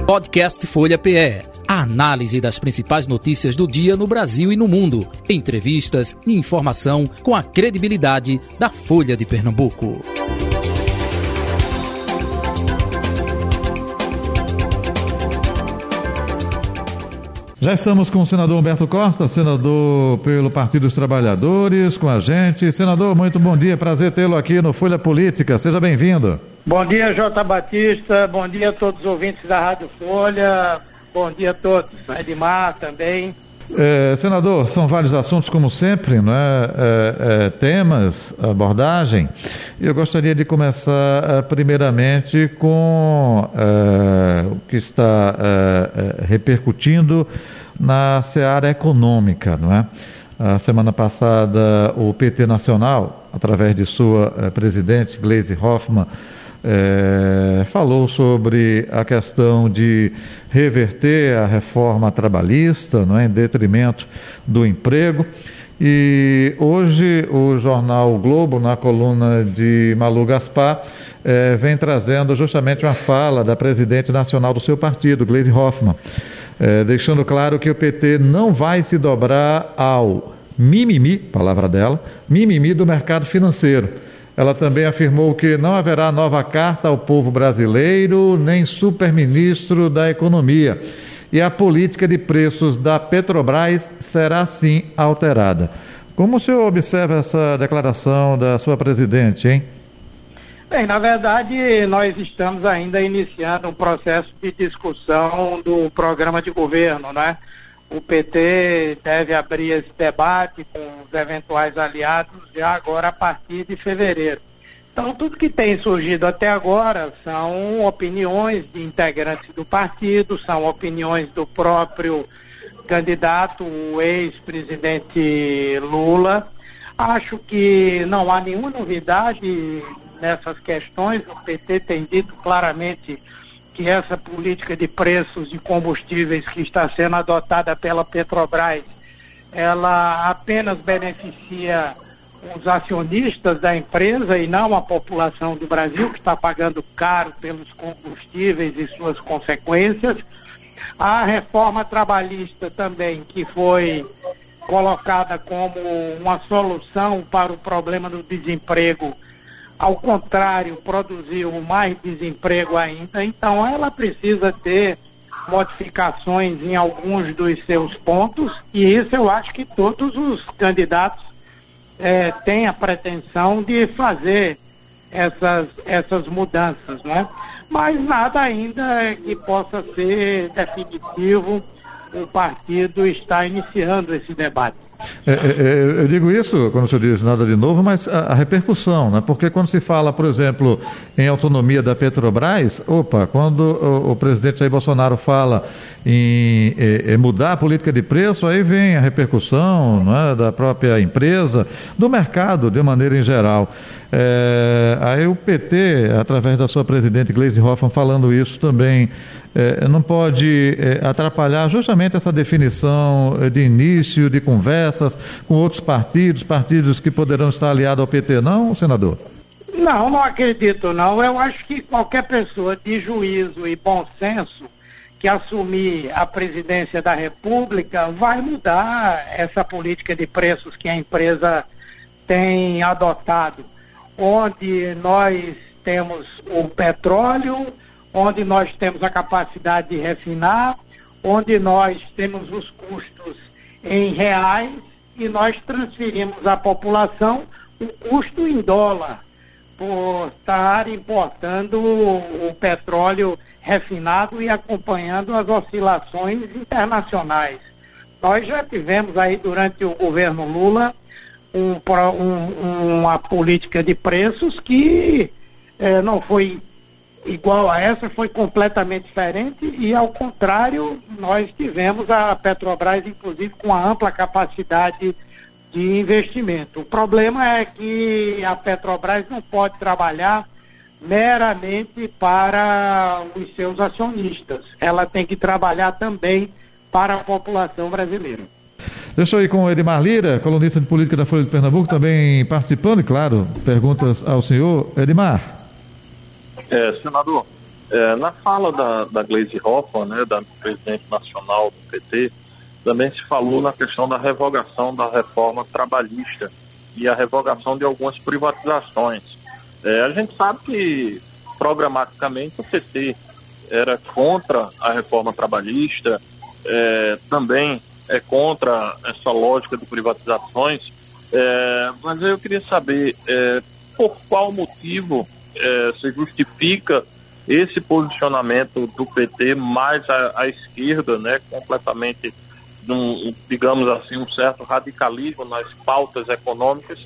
Podcast Folha PE. A análise das principais notícias do dia no Brasil e no mundo. Entrevistas e informação com a credibilidade da Folha de Pernambuco. Já estamos com o senador Humberto Costa, senador pelo Partido dos Trabalhadores, com a gente. Senador, muito bom dia, prazer tê-lo aqui no Folha Política, seja bem-vindo. Bom dia, J. Batista, bom dia a todos os ouvintes da Rádio Folha, bom dia a todos, Edmar também. Senador, são vários assuntos, como sempre, não é? Temas, abordagem. Eu gostaria de começar primeiramente com o que está repercutindo na seara econômica, não é? A semana passada, o PT Nacional, através de sua presidente, Gleisi Hoffmann, falou sobre a questão de reverter a reforma trabalhista, não é, em detrimento do emprego. E hoje o jornal o Globo, na coluna de Malu Gaspar, vem trazendo justamente uma fala da presidente nacional do seu partido, Gleisi Hoffmann, deixando claro que o PT não vai se dobrar ao mimimi, palavra dela, mimimi do mercado financeiro. Ela também afirmou que não haverá nova carta ao povo brasileiro, nem superministro da Economia. E a política de preços da Petrobras será, sim, alterada. Como o senhor observa essa declaração da sua presidente, hein? Bem, na verdade, nós estamos ainda iniciando um processo de discussão do programa de governo, né? O PT deve abrir esse debate com os eventuais aliados já agora a partir de fevereiro. Então, tudo que tem surgido até agora são opiniões de integrantes do partido, são opiniões do próprio candidato, o ex-presidente Lula. Acho que não há nenhuma novidade nessas questões. O PT tem dito claramente que essa política de preços de combustíveis que está sendo adotada pela Petrobras, ela apenas beneficia os acionistas da empresa e não a população do Brasil, que está pagando caro pelos combustíveis e suas consequências. A reforma trabalhista também, que foi colocada como uma solução para o problema do desemprego, ao contrário, produziu mais desemprego ainda. Então ela precisa ter modificações em alguns dos seus pontos, e isso eu acho que todos os candidatos têm a pretensão de fazer essas mudanças, né? Mas nada ainda que possa ser definitivo. O partido está iniciando esse debate. Eu digo isso quando o senhor diz nada de novo, mas a repercussão, né? Porque quando se fala, por exemplo, em autonomia da Petrobras, quando o presidente Jair Bolsonaro fala em mudar a política de preço, aí vem a repercussão, não é, da própria empresa, do mercado de maneira em geral. Aí o PT, através da sua presidente Gleisi Hoffmann, falando isso também, não pode atrapalhar justamente essa definição de início de conversas com outros partidos que poderão estar aliados ao PT, não, senador? Não acredito, não. Eu acho que qualquer pessoa de juízo e bom senso que assumir a presidência da República vai mudar essa política de preços que a empresa tem adotado, onde nós temos o petróleo, onde nós temos a capacidade de refinar, onde nós temos os custos em reais e nós transferimos à população o custo em dólar, por estar importando o petróleo refinado e acompanhando as oscilações internacionais. Nós já tivemos aí durante o governo Lula uma política de preços que não foi igual a essa, foi completamente diferente e, ao contrário, nós tivemos a Petrobras, inclusive, com uma ampla capacidade de investimento. O problema é que a Petrobras não pode trabalhar meramente para os seus acionistas. Ela tem que trabalhar também para a população brasileira. Deixa eu ir com o Edmar Lira, colunista de política da Folha de Pernambuco, também participando, e claro, perguntas ao senhor. Edmar. Senador, Na fala da Gleisi Hoffmann, né, da presidente nacional do PT, também se falou na questão da revogação da reforma trabalhista e a revogação de algumas privatizações. A gente sabe que, programaticamente, o PT era contra a reforma trabalhista, também é contra essa lógica de privatizações, mas eu queria saber por qual motivo se justifica esse posicionamento do PT mais à esquerda, né, completamente, digamos assim, um certo radicalismo nas pautas econômicas,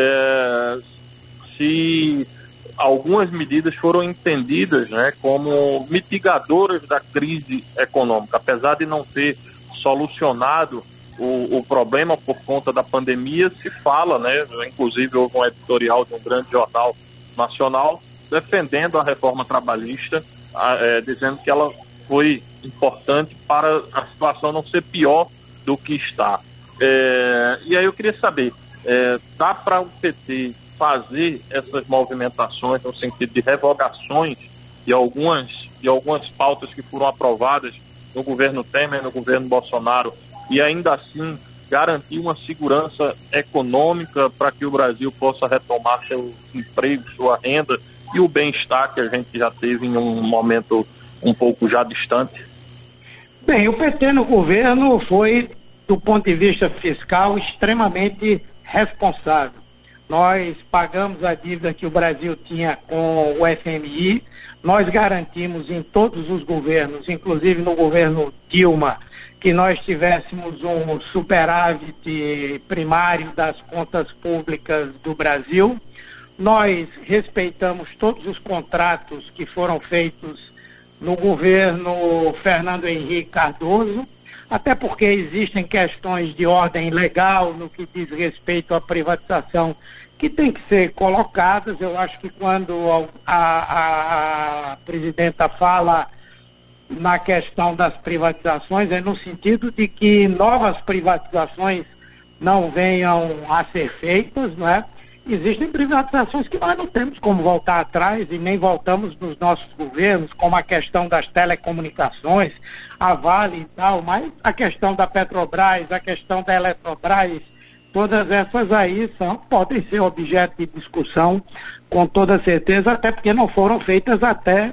se algumas medidas foram entendidas, né, como mitigadoras da crise econômica, apesar de não ter solucionado o problema por conta da pandemia. Se fala, né, inclusive houve um editorial de um grande jornal nacional defendendo a reforma trabalhista, dizendo que ela foi importante para a situação não ser pior do que está. E aí eu queria saber, dá para o PT fazer essas movimentações no sentido de revogações de algumas pautas que foram aprovadas no governo Temer, no governo Bolsonaro, e ainda assim garantir uma segurança econômica para que o Brasil possa retomar seu emprego, sua renda e o bem-estar que a gente já teve em um momento um pouco já distante? Bem, o PT no governo foi, do ponto de vista fiscal, extremamente responsável. Nós pagamos a dívida que o Brasil tinha com o FMI, nós garantimos em todos os governos, inclusive no governo Dilma, que nós tivéssemos um superávit primário das contas públicas do Brasil. Nós respeitamos todos os contratos que foram feitos no governo Fernando Henrique Cardoso, até porque existem questões de ordem legal no que diz respeito à privatização que tem que ser colocadas. Eu acho que quando a presidenta fala na questão das privatizações, é no sentido de que novas privatizações não venham a ser feitas, não é? Existem privatizações que nós não temos como voltar atrás e nem voltamos nos nossos governos, como a questão das telecomunicações, a Vale e tal, mas a questão da Petrobras, a questão da Eletrobras, todas essas aí podem ser objeto de discussão com toda certeza, até porque não foram feitas até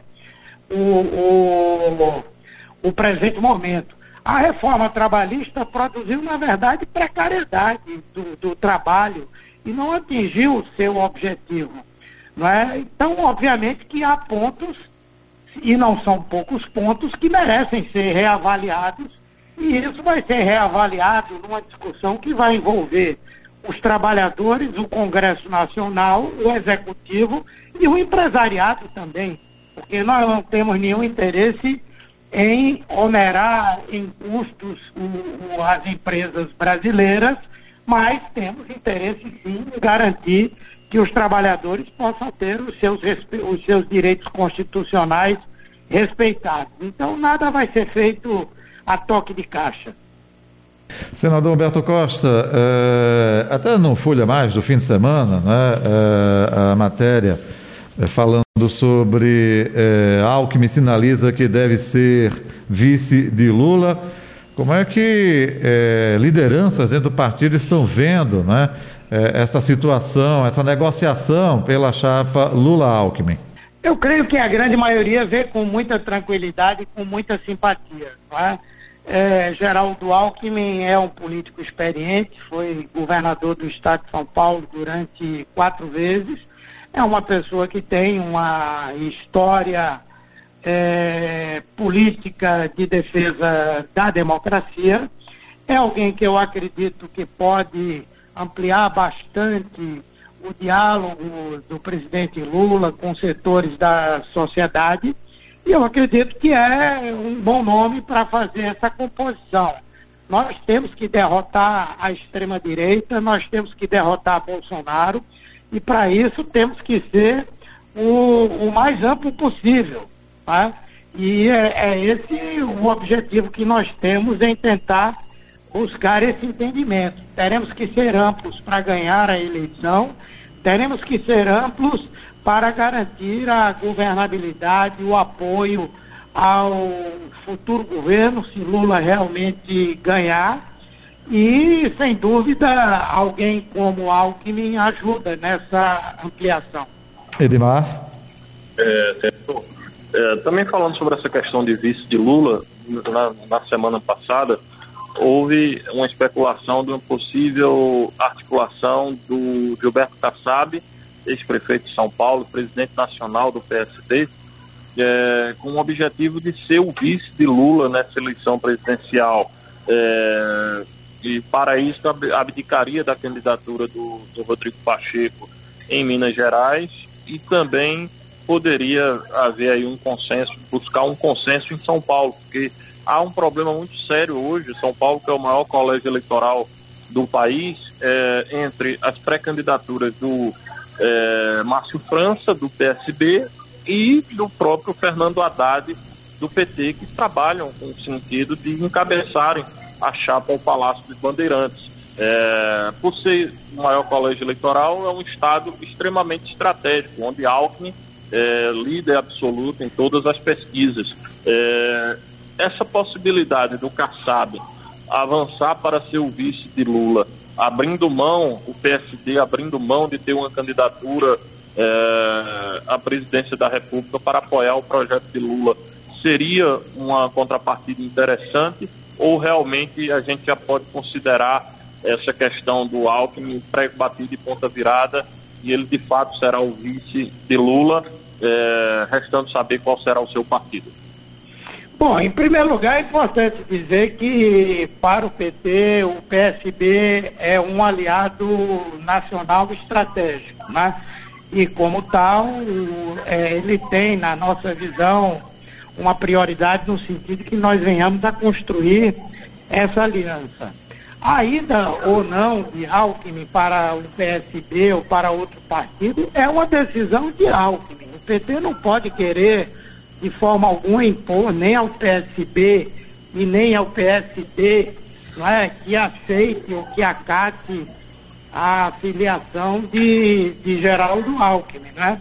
o presente momento. A reforma trabalhista produziu, na verdade, precariedade do trabalho e não atingiu o seu objetivo, não é? Então, obviamente que há pontos, e não são poucos pontos, que merecem ser reavaliados, e isso vai ser reavaliado numa discussão que vai envolver os trabalhadores, o Congresso Nacional, o Executivo e o empresariado também, porque nós não temos nenhum interesse em onerar em custos as empresas brasileiras, mas temos interesse sim em garantir que os trabalhadores possam ter os seus direitos constitucionais respeitados. Então nada vai ser feito a toque de caixa. Senador Humberto Costa, até no Folha Mais do fim de semana, né, a matéria falando sobre Alckmin sinaliza que deve ser vice de Lula. Como é que lideranças dentro do partido estão vendo, né, essa situação, essa negociação pela chapa Lula-Alckmin? Eu creio que a grande maioria vê com muita tranquilidade e com muita simpatia, não é? Geraldo Alckmin é um político experiente, foi governador do estado de São Paulo durante 4 vezes, é uma pessoa que tem uma história política de defesa da democracia, é alguém que eu acredito que pode ampliar bastante o diálogo do presidente Lula com setores da sociedade, e eu acredito que é um bom nome para fazer essa composição. Nós temos que derrotar a extrema-direita, nós temos que derrotar Bolsonaro, e para isso temos que ser o mais amplo possível. Tá? E é esse o objetivo que nós temos em tentar buscar esse entendimento. Teremos que ser amplos para ganhar a eleição, teremos que ser amplos para garantir a governabilidade, o apoio ao futuro governo, se Lula realmente ganhar. E, sem dúvida, alguém como Alckmin ajuda nessa ampliação. Edmar? Também falando sobre essa questão de vice de Lula, na semana passada, houve uma especulação de uma possível articulação do Gilberto Kassab, ex-prefeito de São Paulo, presidente nacional do PSD, com o objetivo de ser o vice de Lula nessa eleição presidencial. E para isso abdicaria da candidatura do Rodrigo Pacheco em Minas Gerais e também poderia haver aí um consenso, buscar um consenso em São Paulo, porque há um problema muito sério hoje. São Paulo, que é o maior colégio eleitoral do país, entre as pré-candidaturas do Márcio França, do PSB, e do próprio Fernando Haddad, do PT, que trabalham com o sentido de encabeçarem a chapa ao Palácio dos Bandeirantes. Por ser o maior colégio eleitoral, é um estado extremamente estratégico, onde Alckmin é líder absoluto em todas as pesquisas. Essa possibilidade do Kassab avançar para ser o vice de Lula, abrindo mão, o PSD abrindo mão de ter uma candidatura à presidência da República para apoiar o projeto de Lula, seria uma contrapartida interessante, ou realmente a gente já pode considerar essa questão do Alckmin prego batido e ponta virada, e ele de fato será o vice de Lula, restando saber qual será o seu partido? Bom, em primeiro lugar é importante dizer que para o PT, o PSB é um aliado nacional estratégico, né? E como tal, ele tem, na nossa visão, uma prioridade no sentido que nós venhamos a construir essa aliança. A ida ou não de Alckmin para o PSB ou para outro partido é uma decisão de Alckmin. O PT não pode querer, de forma alguma, impor nem ao PSB e nem ao PSD, não é, que aceite ou que acate a filiação de Geraldo Alckmin, né?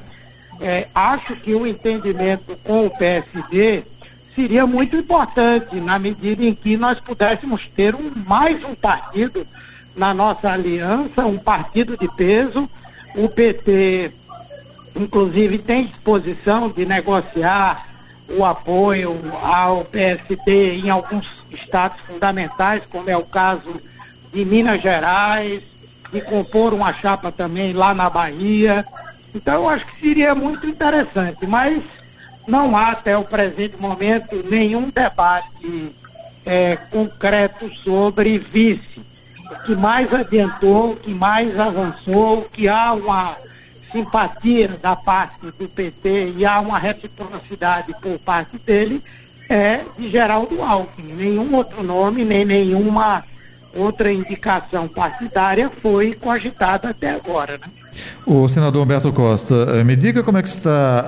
Acho que o entendimento com o PSD seria muito importante na medida em que nós pudéssemos ter mais um partido na nossa aliança, um partido de peso. O PT, inclusive, tem disposição de negociar o apoio ao PSD em alguns estados fundamentais, como é o caso de Minas Gerais, de compor uma chapa também lá na Bahia. Então, eu acho que seria muito interessante, mas não há até o presente momento nenhum debate concreto sobre vice. O que mais adiantou, o que mais avançou, o que há uma simpatia da parte do PT e há uma reciprocidade por parte dele é de Geraldo Alckmin. Nenhum outro nome, nem nenhuma outra indicação partidária foi cogitada até agora, né? O senador Humberto Costa, me diga como é que está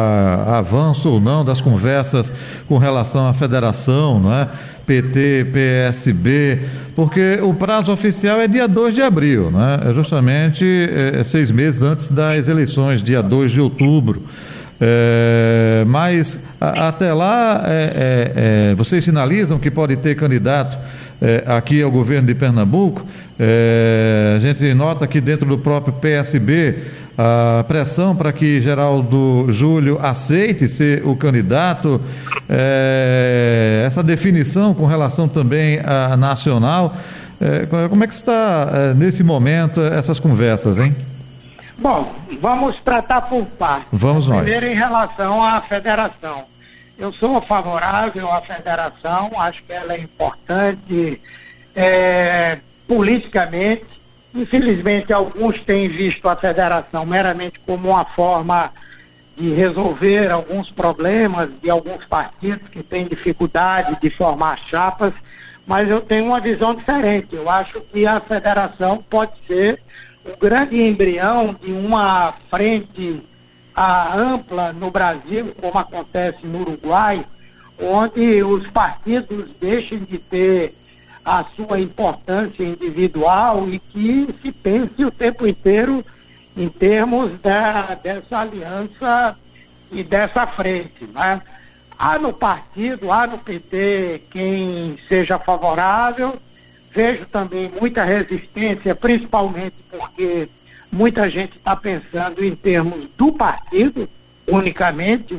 avanço ou não das conversas com relação à federação, não é? PT, PSB, porque o prazo oficial é dia 2 de abril, né? É justamente 6 meses antes das eleições, dia 2 de outubro. Mas até lá, vocês sinalizam que pode ter candidato aqui ao governo de Pernambuco. A gente nota que dentro do próprio PSB a pressão para que Geraldo Júlio aceite ser o candidato, essa definição com relação também à nacional, como é que está nesse momento essas conversas, hein? Bom, vamos tratar por partes. Vamos nós. Primeiro, em relação à federação. Eu sou favorável à federação, acho que ela é importante politicamente. Infelizmente, alguns têm visto a federação meramente como uma forma de resolver alguns problemas de alguns partidos que têm dificuldade de formar chapas, mas eu tenho uma visão diferente. Eu acho que a federação pode ser o grande embrião de uma frente ampla no Brasil, como acontece no Uruguai, onde os partidos deixem de ter a sua importância individual e que se pense o tempo inteiro em termos dessa aliança e dessa frente, né? Há no partido, há no PT quem seja favorável. Vejo também muita resistência, principalmente porque muita gente está pensando em termos do partido, unicamente o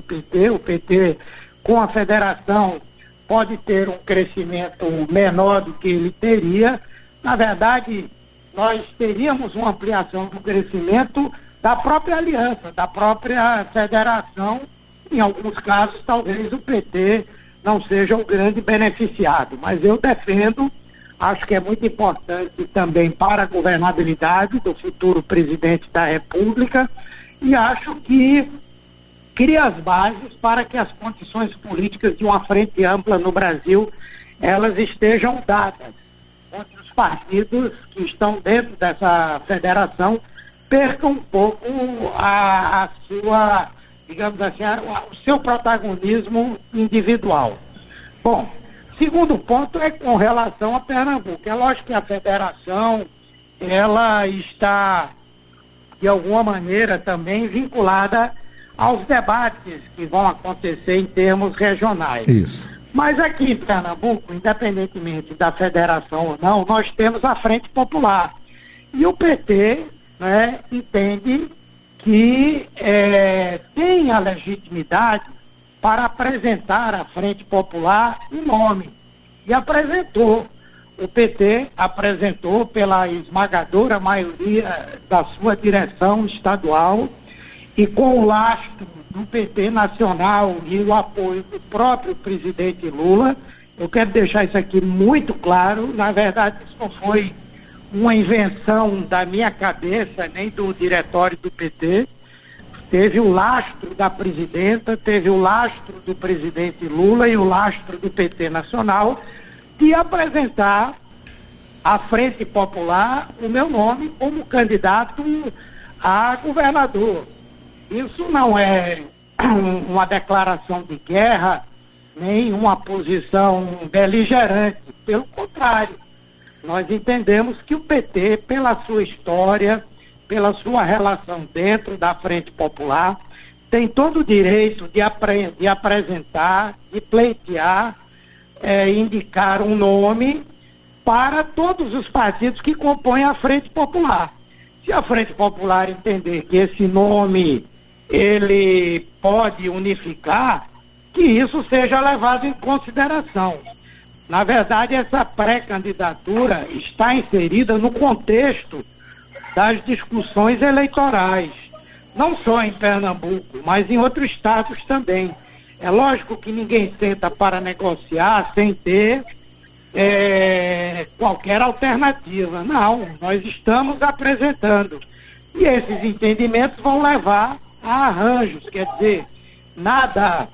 PT com a federação pode ter um crescimento menor do que ele teria. Na verdade, nós teríamos uma ampliação do crescimento da própria aliança, da própria federação. Em alguns casos, talvez o PT não seja o grande beneficiado, mas eu defendo, acho que é muito importante também para a governabilidade do futuro presidente da República, e acho que cria as bases para que as condições políticas de uma frente ampla no Brasil, elas estejam dadas, onde os partidos que estão dentro dessa federação percam um pouco a sua, digamos assim, o seu protagonismo individual. Bom, segundo ponto é com relação a Pernambuco. É lógico que a federação, ela está, de alguma maneira, também vinculada aos debates que vão acontecer em termos regionais. Isso. Mas aqui em Pernambuco, independentemente da federação ou não, nós temos a Frente Popular. E o PT, né, entende que tem a legitimidade para apresentar à Frente Popular um nome. E apresentou. O PT apresentou pela esmagadora maioria da sua direção estadual e com o lastro do PT nacional e o apoio do próprio presidente Lula. Eu quero deixar isso aqui muito claro. Na verdade, isso não foi uma invenção da minha cabeça, nem do diretório do PT. Teve o lastro da presidenta, teve o lastro do presidente Lula e o lastro do PT nacional de apresentar à Frente Popular o meu nome como candidato a governador. Isso não é uma declaração de guerra, nem uma posição beligerante. Pelo contrário, nós entendemos que o PT, pela sua história, pela sua relação dentro da Frente Popular, tem todo o direito de apresentar, de pleitear, indicar um nome para todos os partidos que compõem a Frente Popular. Se a Frente Popular entender que esse nome ele pode unificar, que isso seja levado em consideração. Na verdade, essa pré-candidatura está inserida no contexto das discussões eleitorais, não só em Pernambuco, mas em outros estados também. É lógico que ninguém senta para negociar sem ter qualquer alternativa. Não, nós estamos apresentando. E esses entendimentos vão levar a arranjos, quer dizer, nada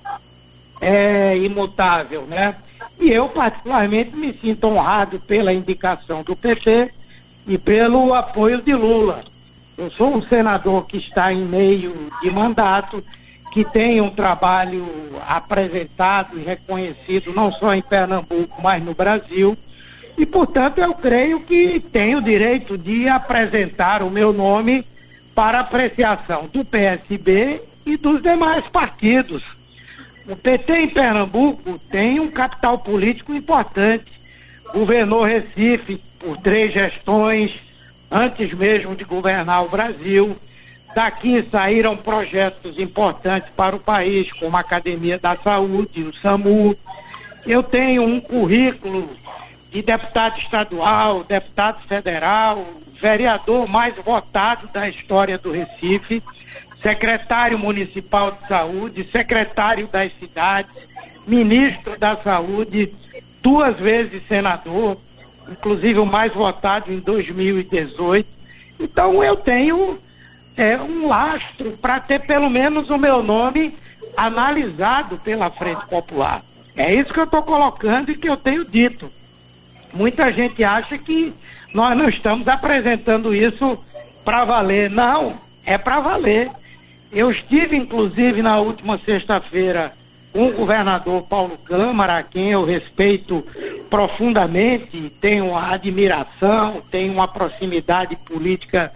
é imutável, né? E eu, particularmente, me sinto honrado pela indicação do PT e pelo apoio de Lula. Eu sou um senador que está em meio de mandato, que tem um trabalho apresentado e reconhecido não só em Pernambuco, mas no Brasil. E, portanto, eu creio que tenho o direito de apresentar o meu nome para apreciação do PSB e dos demais partidos. O PT em Pernambuco tem um capital político importante. Governou Recife por 3 gestões, antes mesmo de governar o Brasil. Daqui saíram projetos importantes para o país, como a Academia da Saúde, o SAMU. Eu tenho um currículo de deputado estadual, deputado federal, vereador mais votado da história do Recife, secretário municipal de saúde, secretário das cidades, ministro da saúde, 2 vezes senador, inclusive o mais votado em 2018. Então eu tenho um lastro para ter pelo menos o meu nome analisado pela Frente Popular. É isso que eu estou colocando e que eu tenho dito. Muita gente acha que nós não estamos apresentando isso para valer. Não, é para valer. Eu estive, inclusive, na última sexta-feira com o governador Paulo Câmara, a quem eu respeito profundamente, tenho uma admiração, tenho uma proximidade política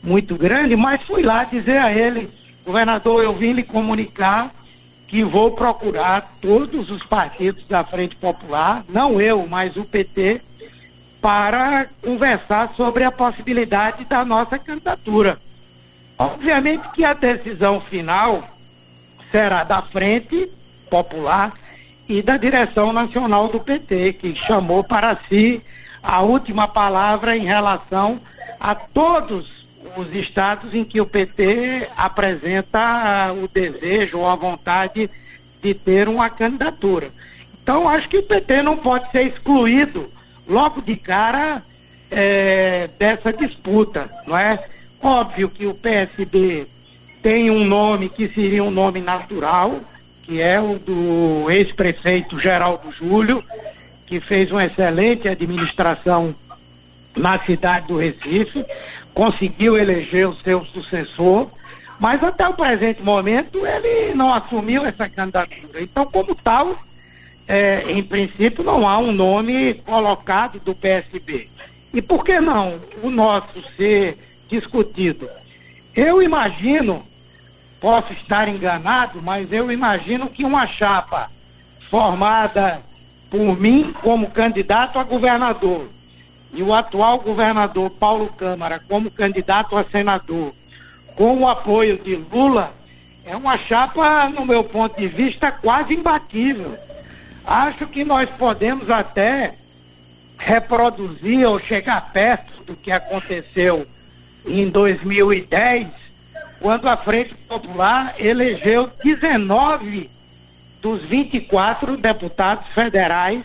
muito grande, mas fui lá dizer a ele: governador, eu vim lhe comunicar que vou procurar todos os partidos da Frente Popular, não eu, mas o PT, para conversar sobre a possibilidade da nossa candidatura. Obviamente que a decisão final será da Frente Popular e da direção nacional do PT, que chamou para si a última palavra em relação a todos os estados em que o PT apresenta o desejo ou a vontade de ter uma candidatura. Então, acho que o PT não pode ser excluído logo de cara dessa disputa, não é? Óbvio que o PSB tem um nome que seria um nome natural, que é o do ex-prefeito Geraldo Júlio, que fez uma excelente administração na cidade do Recife, conseguiu eleger o seu sucessor, mas até o presente momento ele não assumiu essa candidatura. Então, como tal, em princípio não há um nome colocado do PSB. E por que não o nosso ser discutido? Eu imagino, posso estar enganado, mas eu imagino que uma chapa formada por mim como candidato a governador e o atual governador Paulo Câmara como candidato a senador, com o apoio de Lula, é uma chapa, no meu ponto de vista, quase imbatível. Acho que nós podemos até reproduzir ou chegar perto do que aconteceu em 2010, quando a Frente Popular elegeu 19 dos 24 deputados federais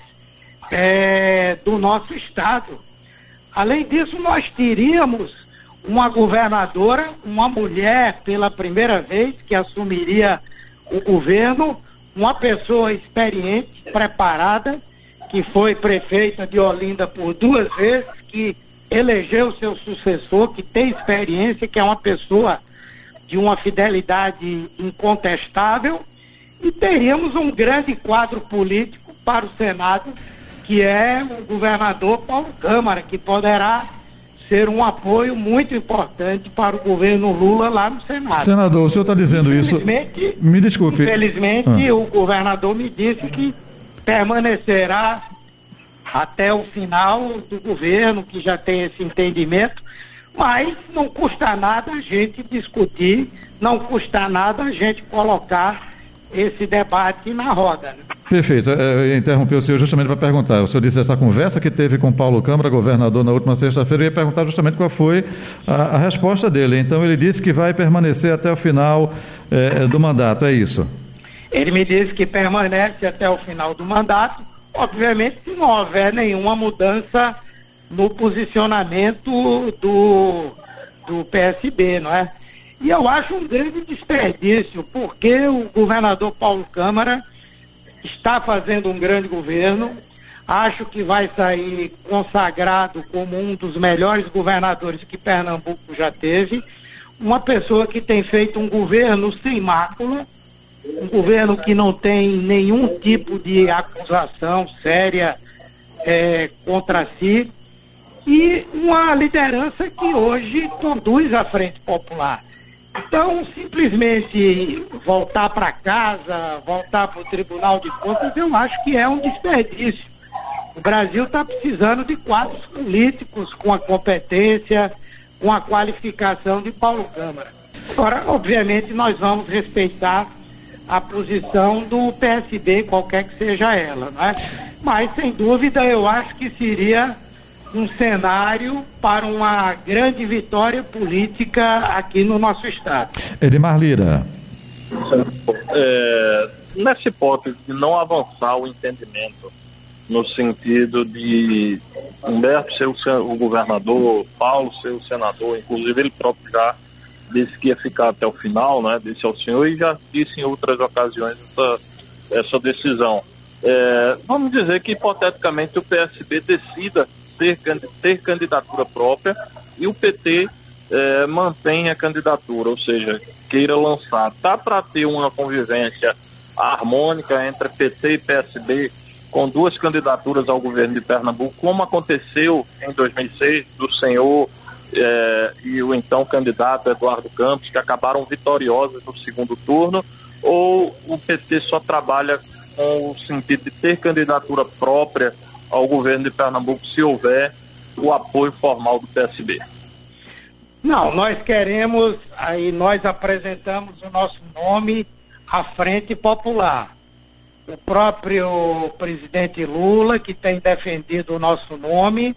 do nosso estado. Além disso, nós teríamos uma governadora, uma mulher pela primeira vez que assumiria o governo, uma pessoa experiente, preparada, que foi prefeita de Olinda por 2 vezes, que elegeu seu sucessor, que tem experiência, que é uma pessoa de uma fidelidade incontestável, e teríamos um grande quadro político para o Senado, que é o governador Paulo Câmara, que poderá ser um apoio muito importante para o governo Lula lá no Senado. Senador, o senhor está dizendo isso... Me desculpe. Infelizmente, o governador me disse que permanecerá até o final do governo, que já tem esse entendimento, mas não custa nada a gente discutir, não custa nada a gente colocar esse debate na roda, né? Perfeito. Eu interrompi o senhor justamente para perguntar. O senhor disse essa conversa que teve com Paulo Câmara, governador, na última sexta-feira. Eu ia perguntar justamente qual foi a resposta dele. Então, ele disse que vai permanecer até o final do mandato. É isso? Ele me disse que permanece até o final do mandato. Obviamente, se não houver nenhuma mudança no posicionamento do PSB, não é? E eu acho um grande desperdício, porque o governador Paulo Câmara está fazendo um grande governo, acho que vai sair consagrado como um dos melhores governadores que Pernambuco já teve, uma pessoa que tem feito um governo sem mácula, um governo que não tem nenhum tipo de acusação séria contra si, e uma liderança que hoje conduz a Frente Popular. Então, simplesmente voltar para casa, voltar para o Tribunal de Contas, eu acho que é um desperdício. O Brasil está precisando de quadros políticos com a competência, com a qualificação de Paulo Câmara. Agora, obviamente, nós vamos respeitar a posição do PSB, qualquer que seja ela, não é? Mas, sem dúvida, eu acho que seria um cenário para uma grande vitória política aqui no nosso estado. Edmar Lira. Nessa hipótese de não avançar o entendimento no sentido de Humberto ser o governador, Paulo ser o senador, inclusive ele próprio já disse que ia ficar até o final, né? Disse ao senhor e já disse em outras ocasiões essa decisão. Vamos dizer que hipoteticamente o PSB decida ter candidatura própria e o PT mantenha a candidatura, ou seja, queira lançar. Dá para ter uma convivência harmônica entre PT e PSB com 2 candidaturas ao governo de Pernambuco, como aconteceu em 2006 do senhor e o então candidato Eduardo Campos, que acabaram vitoriosos no segundo turno, ou o PT só trabalha com o sentido de ter candidatura própria ao governo de Pernambuco se houver o apoio formal do PSB? Não, nós queremos, aí nós apresentamos o nosso nome à Frente Popular. O próprio presidente Lula, que tem defendido o nosso nome,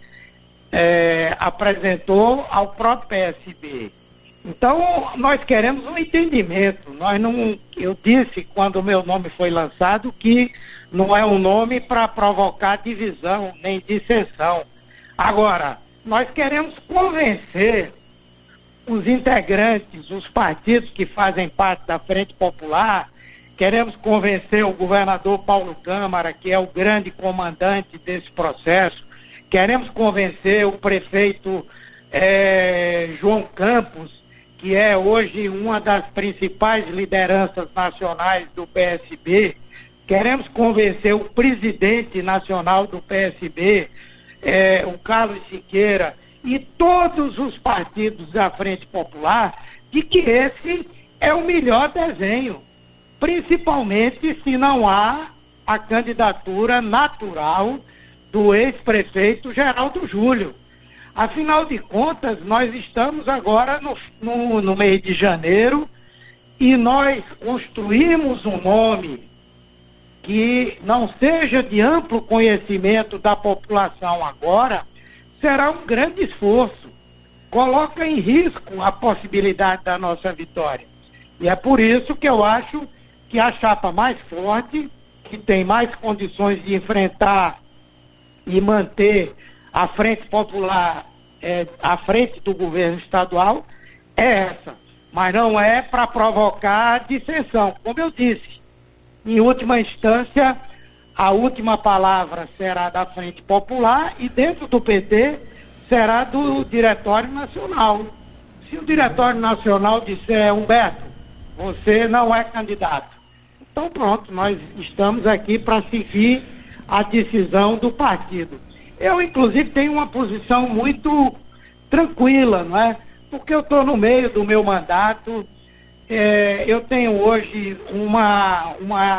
apresentou ao próprio PSB. Então, nós queremos um entendimento. Eu disse, quando o meu nome foi lançado, que não é um nome para provocar divisão, nem dissensão. Agora, nós queremos convencer os integrantes, os partidos que fazem parte da Frente Popular, queremos convencer o governador Paulo Câmara, que é o grande comandante desse processo, queremos convencer o prefeito João Campos, que é hoje uma das principais lideranças nacionais do PSB, queremos convencer o presidente nacional do PSB, o Carlos Siqueira, e todos os partidos da Frente Popular, de que esse é o melhor desenho, principalmente se não há a candidatura natural do ex-prefeito Geraldo Júlio. Afinal de contas, nós estamos agora no mês de janeiro e nós construímos um nome que não seja de amplo conhecimento da população agora, será um grande esforço. Coloca em risco a possibilidade da nossa vitória. E é por isso que eu acho que a chapa mais forte, que tem mais condições de enfrentar e manter a Frente Popular à frente do governo estadual, é essa. Mas não é para provocar dissensão. Como eu disse, em última instância, a última palavra será da Frente Popular e dentro do PT será do Diretório Nacional. Se o Diretório Nacional disser, Humberto, você não é candidato, então pronto, nós estamos aqui para seguir a decisão do partido. Eu, inclusive, tenho uma posição muito tranquila, não é? Porque eu estou no meio do meu mandato, eu tenho hoje uma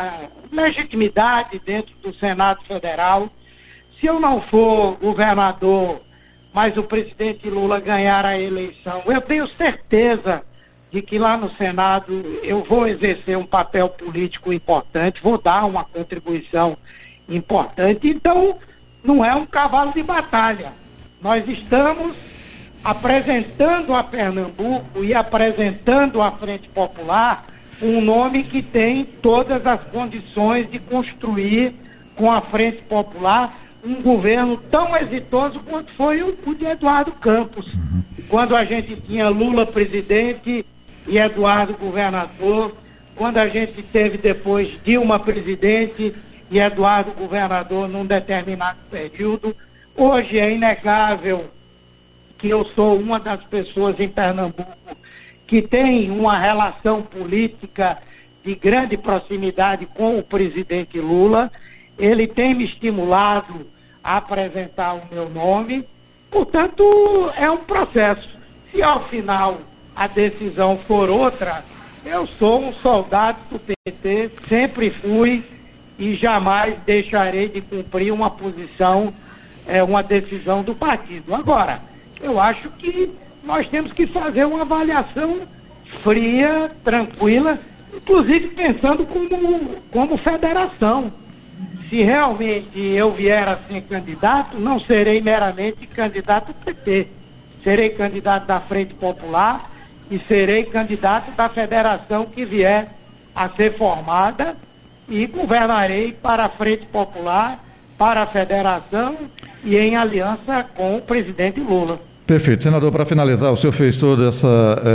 legitimidade dentro do Senado Federal. Se eu não for governador, mas o presidente Lula ganhar a eleição, eu tenho certeza de que lá no Senado eu vou exercer um papel político importante, vou dar uma contribuição importante. Então, não é um cavalo de batalha. Nós estamos apresentando a Pernambuco e apresentando à Frente Popular um nome que tem todas as condições de construir com a Frente Popular um governo tão exitoso quanto foi o de Eduardo Campos. Quando a gente tinha Lula presidente e Eduardo governador, quando a gente teve depois Dilma presidente e Eduardo governador num determinado período. Hoje é inegável que eu sou uma das pessoas em Pernambuco que tem uma relação política de grande proximidade com o presidente Lula. Ele tem me estimulado a apresentar o meu nome. Portanto, é um processo. Se ao final a decisão for outra, eu sou um soldado do PT, sempre fui e jamais deixarei de cumprir uma posição, uma decisão do partido. Agora, eu acho que nós temos que fazer uma avaliação fria, tranquila, inclusive pensando como federação. Se realmente eu vier a ser candidato, não serei meramente candidato do PT. Serei candidato da Frente Popular e serei candidato da federação que vier a ser formada e governarei para a Frente Popular, para a federação e em aliança com o presidente Lula. Perfeito. Senador, para finalizar, o senhor fez toda essa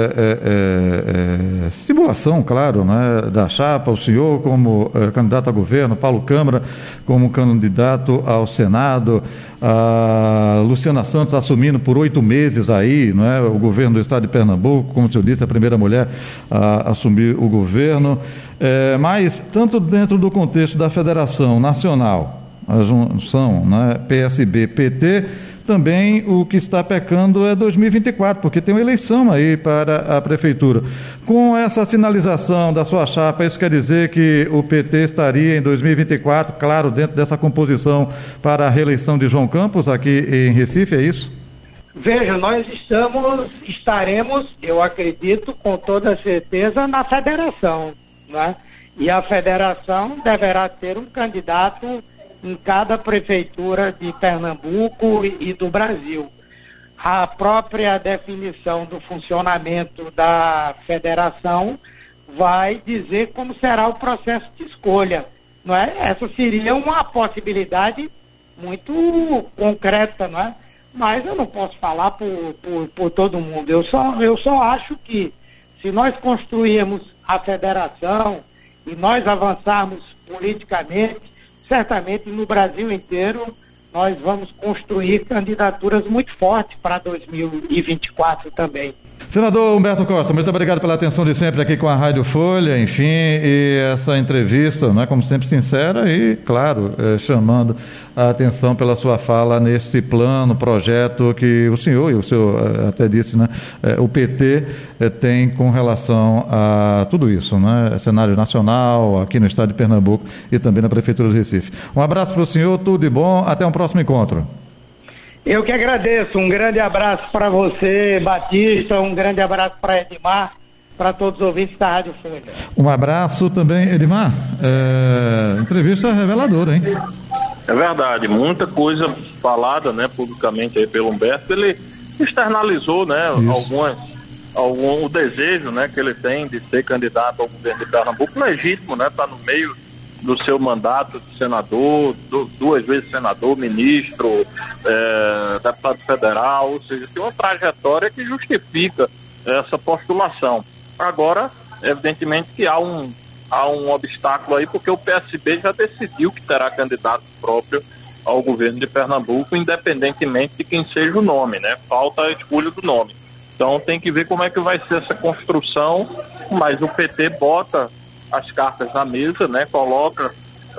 simulação, claro, né, da chapa, o senhor como candidato a governo, Paulo Câmara como candidato ao Senado, a Luciana Santos assumindo por 8 meses aí, né, o governo do estado de Pernambuco, como o senhor disse, a primeira mulher a assumir o governo, mas tanto dentro do contexto da Federação Nacional, a junção, né, PSB-PT, também o que está pecando é 2024, porque tem uma eleição aí para a Prefeitura. Com essa sinalização da sua chapa, isso quer dizer que o PT estaria em 2024, claro, dentro dessa composição para a reeleição de João Campos aqui em Recife, é isso? Veja, nós estaremos, eu acredito, com toda certeza, na federação, né? E a federação deverá ter um candidato em cada prefeitura de Pernambuco e do Brasil. A própria definição do funcionamento da federação vai dizer como será o processo de escolha, não é? Essa seria uma possibilidade muito concreta, não é? Mas eu não posso falar por todo mundo. Eu só acho que se nós construirmos a federação e nós avançarmos politicamente, certamente no Brasil inteiro nós vamos construir candidaturas muito fortes para 2024 também. Senador Humberto Costa, muito obrigado pela atenção de sempre aqui com a Rádio Folha, enfim, e essa entrevista, né, como sempre, sincera e, claro, chamando a atenção pela sua fala nesse plano, projeto que o senhor, e o senhor até disse, né, o PT tem com relação a tudo isso, né, cenário nacional, aqui no estado de Pernambuco e também na Prefeitura de Recife. Um abraço para o senhor, tudo de bom, até um próximo encontro. Eu que agradeço, um grande abraço para você, Batista, um grande abraço para Edmar, para todos os ouvintes da Rádio Folha. Um abraço também, Edmar. Entrevista reveladora, hein? É verdade, muita coisa falada, né, publicamente aí pelo Humberto. Ele externalizou, né, o desejo, né, que ele tem de ser candidato ao governo de Pernambuco, legítimo, né, está no meio do seu mandato de senador, 2 vezes senador, ministro, deputado federal, ou seja, tem uma trajetória que justifica essa postulação. Agora, evidentemente que há um obstáculo aí, porque o PSB já decidiu que terá candidato próprio ao governo de Pernambuco, independentemente de quem seja o nome, né? Falta a escolha do nome. Então tem que ver como é que vai ser essa construção, mas o PT bota as cartas na mesa, né, coloca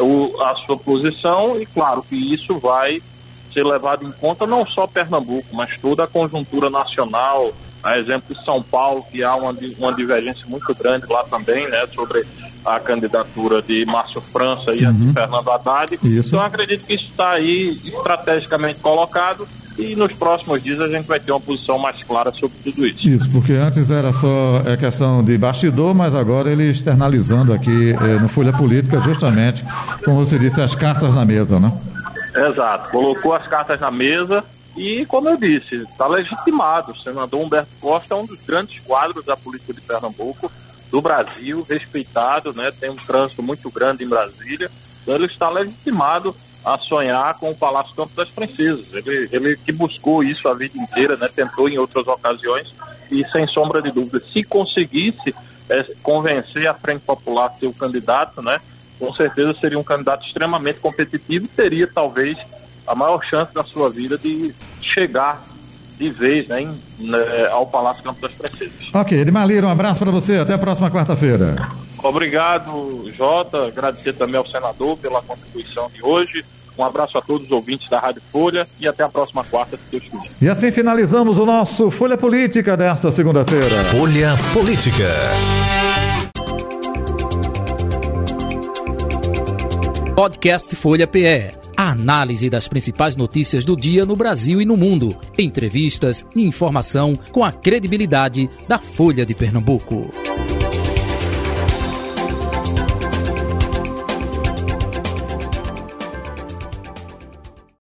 a sua posição e claro que isso vai ser levado em conta não só Pernambuco, mas toda a conjuntura nacional, a exemplo de São Paulo, que há uma divergência muito grande lá também, né, sobre a candidatura de Márcio França e a de Fernando Haddad. Isso. Então acredito que isso está aí estrategicamente colocado e nos próximos dias a gente vai ter uma posição mais clara sobre tudo isso. Isso, porque antes era só questão de bastidor, mas agora ele externalizando aqui no Folha Política, justamente, como você disse, as cartas na mesa, né? Exato, colocou as cartas na mesa e, como eu disse, está legitimado. O senador Humberto Costa é um dos grandes quadros da política de Pernambuco, do Brasil, respeitado, né? Tem um trânsito muito grande em Brasília, então ele está legitimado a sonhar com o Palácio Campo das Princesas. Ele que buscou isso a vida inteira, né? Tentou em outras ocasiões e, sem sombra de dúvida, se conseguisse convencer a Frente Popular a ser o candidato, né? Com certeza seria um candidato extremamente competitivo e teria talvez a maior chance da sua vida de chegar de vez, né, ao Palácio Campo das Princesas. Ok, Edmar Lira, um abraço para você, até a próxima quarta-feira. Obrigado, Jota, agradecer também ao senador pela contribuição de hoje, um abraço a todos os ouvintes da Rádio Folha e até a próxima quarta, se Deus quiser. E assim finalizamos o nosso Folha Política desta segunda-feira. Folha Política. Podcast Folha PE. A análise das principais notícias do dia no Brasil e no mundo. Entrevistas e informação com a credibilidade da Folha de Pernambuco.